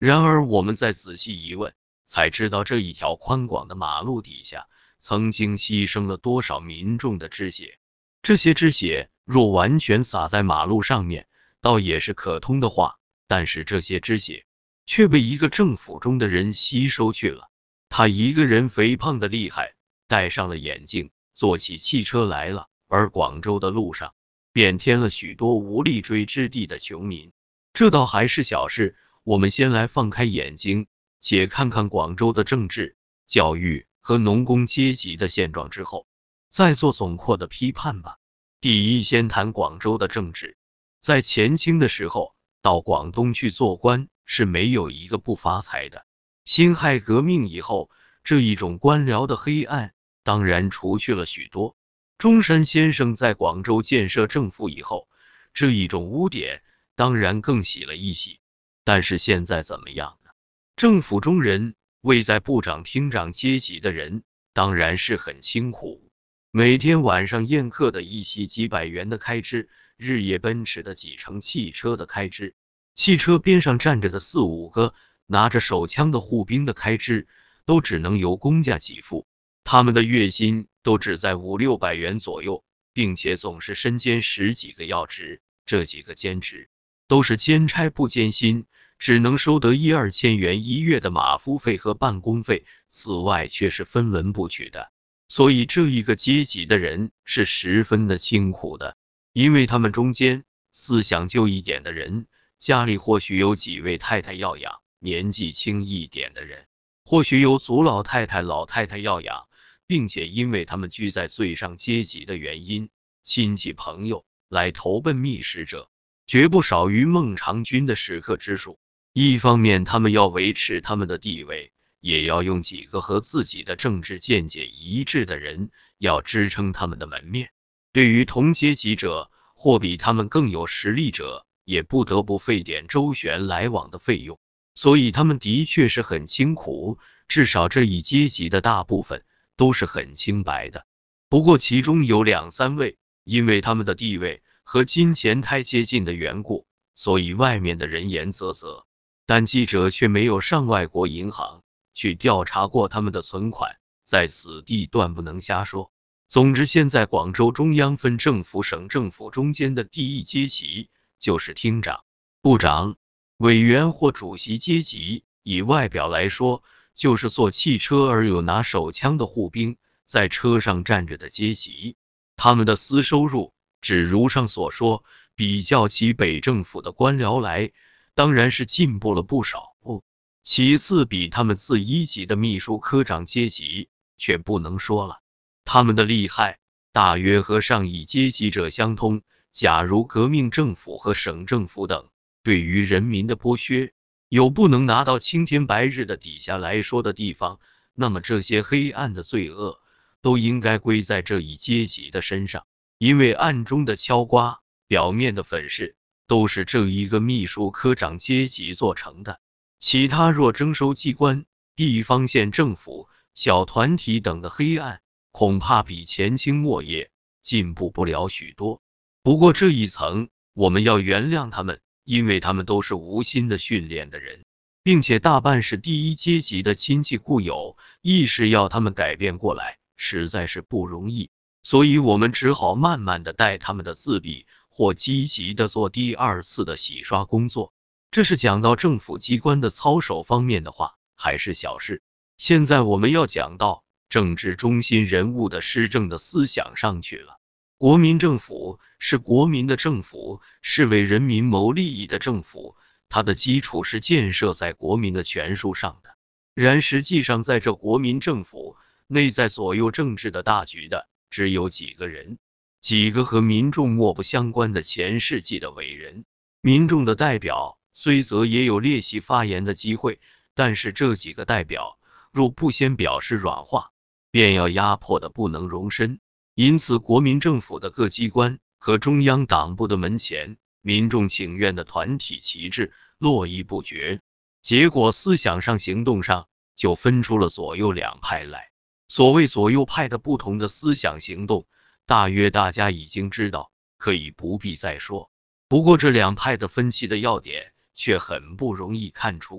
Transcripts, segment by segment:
然而我们再仔细一问，才知道这一条宽广的马路底下，曾经牺牲了多少民众的脂血。这些脂血若完全洒在马路上面，倒也是可通的话，但是这些脂血却被一个政府中的人吸收去了。他一个人肥胖的厉害，戴上了眼镜，坐起汽车来了，而广州的路上便添了许多无立锥之地的穷民。这倒还是小事，我们先来放开眼睛，且看看广州的政治、教育和农工阶级的现状之后，再做总括的批判吧。第一，先谈广州的政治。在前清的时候，到广东去做官是没有一个不发财的。辛亥革命以后，这一种官僚的黑暗当然除去了许多。中山先生在广州建设政府以后，这一种污点当然更洗了一洗。但是现在怎么样呢？政府中人，位在部长厅长阶级的人，当然是很清苦，每天晚上宴客的一席几百元的开支，日夜奔驰的几乘汽车的开支，汽车边上站着的4、5个拿着手枪的护兵的开支，都只能由公家给付。他们的月薪都只在5、600元左右，并且总是身兼10几个要职，这几个兼职都是兼差不兼薪，只能收得1、2千元一月的马夫费和办公费，此外却是分文不取的。所以这一个阶级的人是十分的清苦的，因为他们中间思想旧一点的人，家里或许有几位太太要养，年纪轻一点的人或许有祖老太太、老太太要养，并且因为他们居在最上阶级的原因，亲戚朋友来投奔觅食者绝不少于孟尝君的食客之数。一方面他们要维持他们的地位，也要用几个和自己的政治见解一致的人要支撑他们的门面。对于同阶级者或比他们更有实力者，也不得不费点周旋来往的费用，所以他们的确是很清苦，至少这一阶级的大部分都是很清白的。不过其中有2、3位，因为他们的地位和金钱太接近的缘故，所以外面的人言啧啧，但记者却没有上外国银行去调查过他们的存款，在此地断不能瞎说。总之，现在广州中央分政府、省政府中间的第一阶级就是厅长、部长、委员或主席阶级，以外表来说，就是坐汽车而有拿手枪的护兵，在车上站着的阶级。他们的私收入，只如上所说，比较起北政府的官僚来，当然是进步了不少。其次，比他们次一级的秘书科长阶级却不能说了，他们的厉害大约和上一阶级者相通。假如革命政府和省政府等对于人民的剥削有不能拿到青天白日的底下来说的地方，那么这些黑暗的罪恶都应该归在这一阶级的身上，因为暗中的敲瓜，表面的粉饰，都是这一个秘书科长阶级做成的。其他若征收机关、地方县政府、小团体等的黑暗，恐怕比前清末叶进步不了许多。不过这一层我们要原谅他们，因为他们都是无心的训练的人，并且大半是第一阶级的亲戚故友，一时要他们改变过来，实在是不容易。所以我们只好慢慢的带他们的自闭，或积极的做第2次的洗刷工作。这是讲到政府机关的操守方面的话，还是小事。现在我们要讲到政治中心人物的施政的思想上去了。国民政府是国民的政府，是为人民谋利益的政府，它的基础是建设在国民的权术上的。然实际上在这国民政府内在左右政治的大局的只有几个人，几个和民众漠不相关的前世纪的伟人。民众的代表虽则也有列席发言的机会，但是这几个代表若不先表示软化，便要压迫的不能容身。因此国民政府的各机关和中央党部的门前，民众请愿的团体旗帜络绎不绝，结果思想上行动上就分出了左右2派来。所谓左右派的不同的思想行动，大约大家已经知道，可以不必再说。不过这2派的分歧的要点却很不容易看出。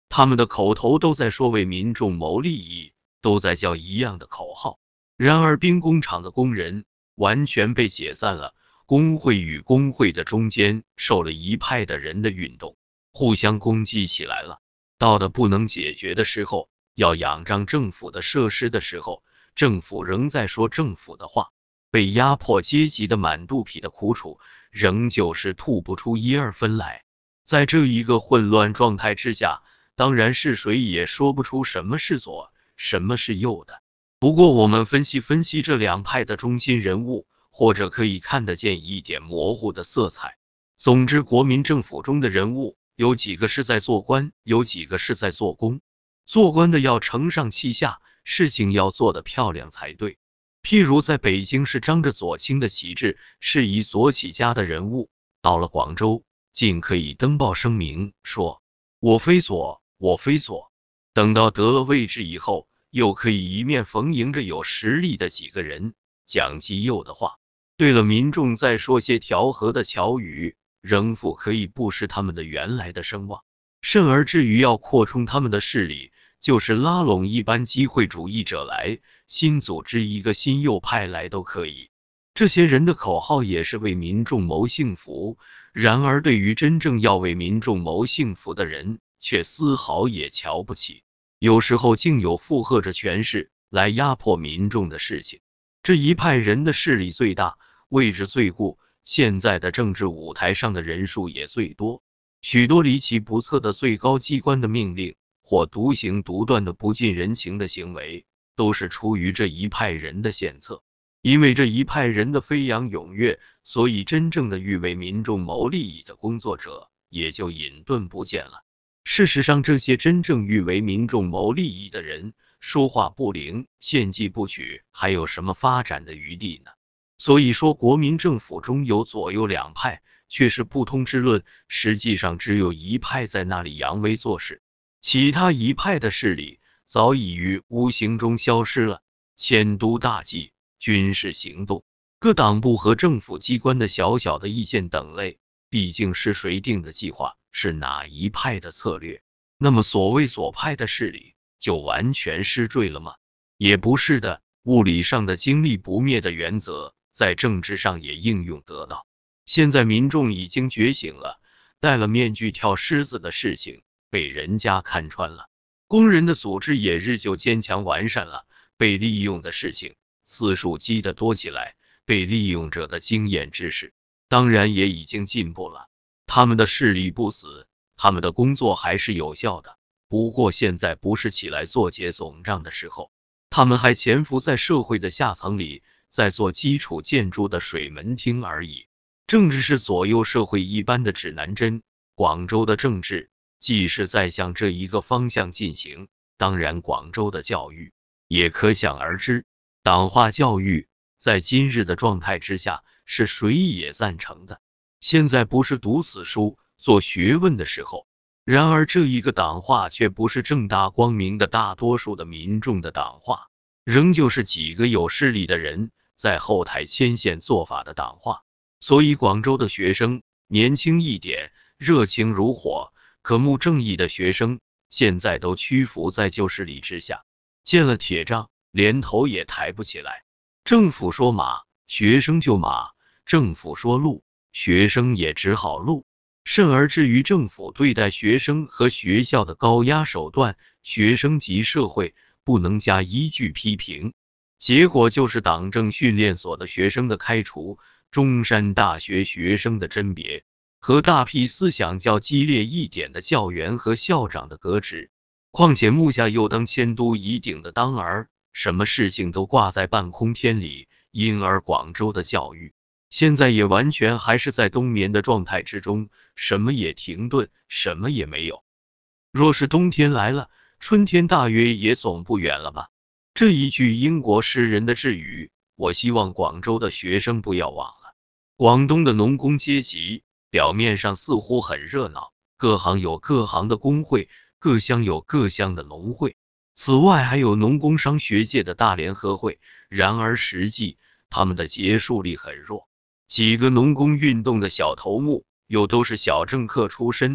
他们的口头都在说为民众谋利益，都在叫一样的口号。然而兵工厂的工人完全被解散了，工会与工会的中间受了一派的人的运动，互相攻击起来了。到的不能解决的时候，要仰仗政府的设施的时候，政府仍在说政府的话，被压迫阶级的满肚皮的苦楚，仍旧是吐不出一二分来。在这一个混乱状态之下，当然是谁也说不出什么是左，什么是右的。不过我们分析分析这两派的中心人物，或者可以看得见一点模糊的色彩。总之，国民政府中的人物有几个是在做官，有几个是在做工。做官的要承上启下，事情要做得漂亮才对。譬如在北京是张着左倾的旗帜，是以左起家的人物，到了广州竟可以登报声明说我非左，我非左。等到得了位置以后，又可以一面逢迎着有实力的几个人讲极右的话，对了民众再说些调和的巧语，仍复可以不失他们的原来的声望。甚而至于要扩充他们的势力，就是拉拢一般机会主义者来，新组织一个新右派来都可以。这些人的口号也是为民众谋幸福，然而对于真正要为民众谋幸福的人，却丝毫也瞧不起。有时候竟有附和着权势来压迫民众的事情。这一派人的势力最大，位置最固，现在的政治舞台上的人数也最多。许多离奇不测的最高机关的命令，或独行独断的不近人情的行为，都是出于这一派人的献策。因为这一派人的飞扬踊跃，所以真正的欲为民众谋利益的工作者也就隐遁不见了。事实上，这些真正欲为民众谋利益的人，说话不灵，献计不取，还有什么发展的余地呢？所以说国民政府中有左右两派，却是不通之论，实际上只有一派在那里扬威做事，其他一派的势力早已于无形中消失了。迁都大计、军事行动、各党部和政府机关的小小的意见等类，毕竟是谁定的计划，是哪一派的策略，那么所谓左派的势力就完全失坠了吗？也不是的，物理上的精力不灭的原则在政治上也应用得到。现在民众已经觉醒了，戴了面具跳狮子的事情被人家看穿了，工人的组织也日久坚强完善了，被利用的事情次数积得多起来，被利用者的经验知识当然也已经进步了。他们的势力不死，他们的工作还是有效的，不过现在不是起来做结总账的时候，他们还潜伏在社会的下层里，在做基础建筑的水门厅而已。政治是左右社会一般的指南针，广州的政治既是在向这一个方向进行，当然广州的教育也可想而知。党化教育在今日的状态之下，是谁也赞成的。现在不是读死书、做学问的时候，然而这一个党化却不是正大光明的大多数的民众的党化，仍旧是几个有势力的人在后台牵线做法的党化。所以广州的学生年轻一点，热情如火，渴慕正义的学生现在都屈服在旧势力之下，见了铁杖连头也抬不起来。政府说马，学生就马；政府说路，学生也只好路。甚而至于政府对待学生和学校的高压手段，学生及社会不能加一句批评，结果就是党政训练所的学生的开除，中山大学学生的甄别，和大批思想较激烈一点的教员和校长的革职。况且目下又当迁都乙顶的当儿，什么事情都挂在半空天里，因而广州的教育现在也完全还是在冬眠的状态之中，什么也停顿，什么也没有。若是冬天来了，春天大约也总不远了吧。这一句英国诗人的智语，我希望广州的学生不要忘了。广东的农工阶级表面上似乎很热闹，各行有各行的工会，各乡有各乡的农会，此外还有农工商学界的大联合会，然而实际他们的结束力很弱。几个农工运动的小头目又都是小政客出身，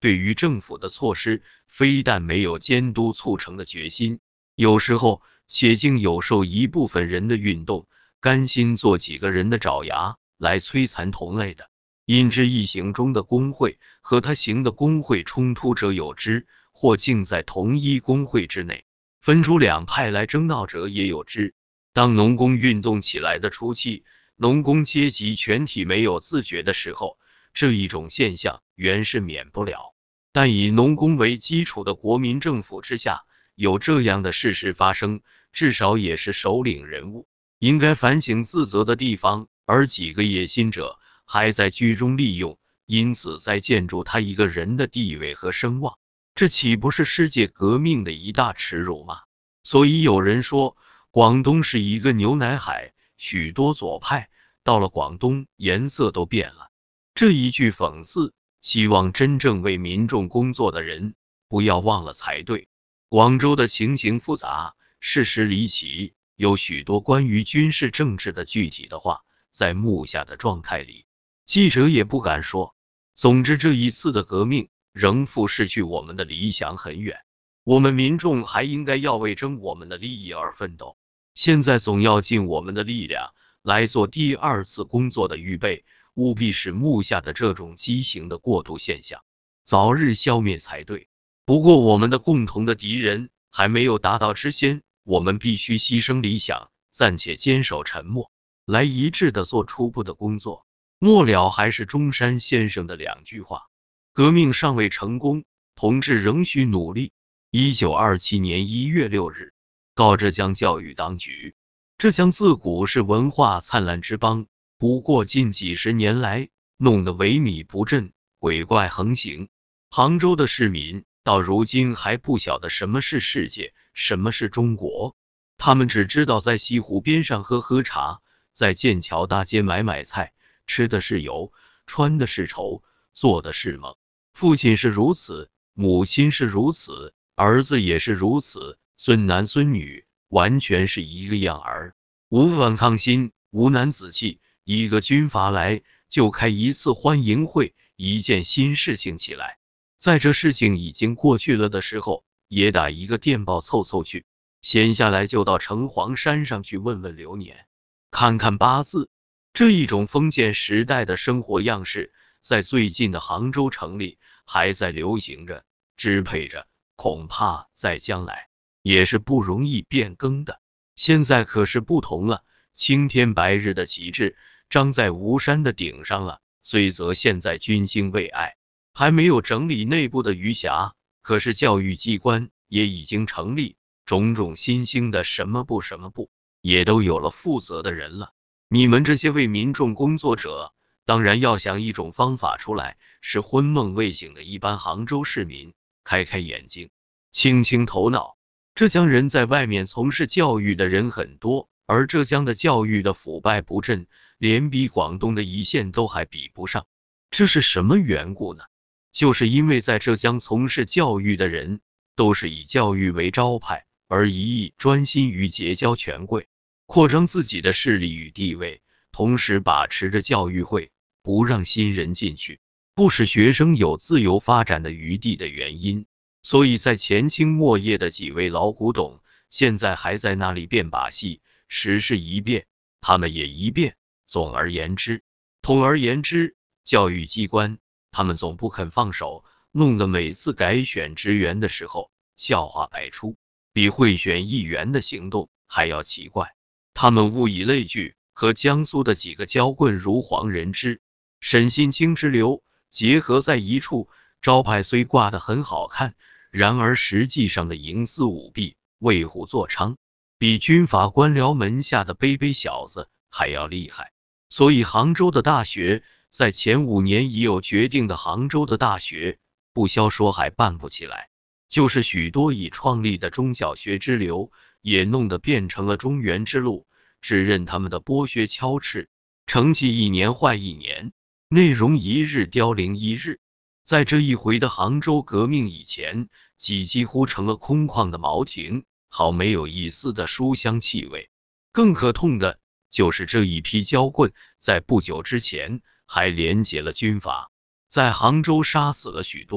对于政府的措施，非但没有监督促成的决心，有时候且竟有受一部分人的运动，甘心做几个人的爪牙来摧残同类的。因之一行中的工会和他行的工会冲突者有之，或竟在同一工会之内分出两派来争闹者也有之。当农工运动起来的初期，农工阶级全体没有自觉的时候，这一种现象原是免不了。但以农工为基础的国民政府之下，有这样的事实发生，至少也是首领人物应该反省自责的地方，而几个野心者还在居中利用，因此在建筑他一个人的地位和声望，这岂不是世界革命的一大耻辱吗？所以有人说，广东是一个牛奶海，许多左派到了广东颜色都变了。这一句讽刺，希望真正为民众工作的人不要忘了才对。广州的情形复杂，事实离奇，有许多关于军事政治的具体的话，在幕下的状态里，记者也不敢说。总之，这一次的革命仍负失去我们的理想很远，我们民众还应该要为争我们的利益而奋斗。现在总要尽我们的力量来做第二次工作的预备，务必使幕下的这种畸形的过渡现象早日消灭才对。不过我们的共同的敌人还没有达到之先，我们必须牺牲理想，暂且坚守沉默，来一致的做初步的工作。末了还是中山先生的两句话：革命尚未成功，同志仍需努力。1927年1月6日，告浙江教育当局。浙江自古是文化灿烂之邦，不过近几十年来弄得萎靡不振，鬼怪横行。杭州的市民到如今还不晓得什么是世界，什么是中国。他们只知道在西湖边上喝茶，在剑桥大街买菜，吃的是油，穿的是绸，做的是梦。父亲是如此，母亲是如此，儿子也是如此，孙男孙女完全是一个样儿，无反抗心，无男子气。一个军阀来就开一次欢迎会，一件新事情起来，在这事情已经过去了的时候，也打一个电报凑去，闲下来就到城隍山上去问问流年，看看八字。这一种封建时代的生活样式，在最近的杭州城里还在流行着，支配着，恐怕在将来也是不容易变更的。现在可是不同了，青天白日的旗帜张在吴山的顶上了，虽则现在军兴未艾，还没有整理内部的余暇，可是教育机关也已经成立，种种新兴的什么部也都有了负责的人了。你们这些为民众工作者，当然要想一种方法出来，使昏梦未醒的一般杭州市民开眼睛，清头脑。浙江人在外面从事教育的人很多，而浙江的教育的腐败不振，连比广东的一线都还比不上。这是什么缘故呢？就是因为在浙江从事教育的人都是以教育为招牌，而一意专心于结交权贵，扩张自己的势力与地位，同时把持着教育会，不让新人进去，不使学生有自由发展的余地的原因。所以在前清末叶的几位老古董，现在还在那里变把戏，时势一变，他们也一变。统而言之，教育机关他们总不肯放手，弄得每次改选职员的时候，笑话百出，比贿选议员的行动还要奇怪。他们物以类聚，和江苏的几个交棍如黄仁之、沈新清之流结合在一处，招牌虽挂得很好看，然而实际上的营私舞弊、为虎作伥，比军阀官僚门下的卑鄙小子还要厉害。所以杭州的大学在前5年已有决定的，杭州的大学不消说还办不起来，就是许多已创立的中小学之流也弄得变成了中原之路，只任他们的剥削敲笞，成绩一年坏一年，内容一日凋零一日。在这一回的杭州革命以前，几乎成了空旷的茅亭，好没有一丝的书香气味。更可痛的就是这一批交棍在不久之前还连结了军阀，在杭州杀死了许多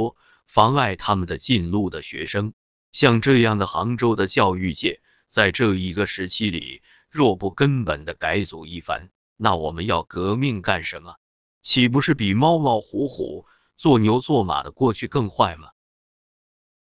妨碍他们的进路的学生。像这样的杭州的教育界，在这一个时期里，若不根本的改组一番，那我们要革命干什么？岂不是比猫猫虎虎、做牛做马的过去更坏吗？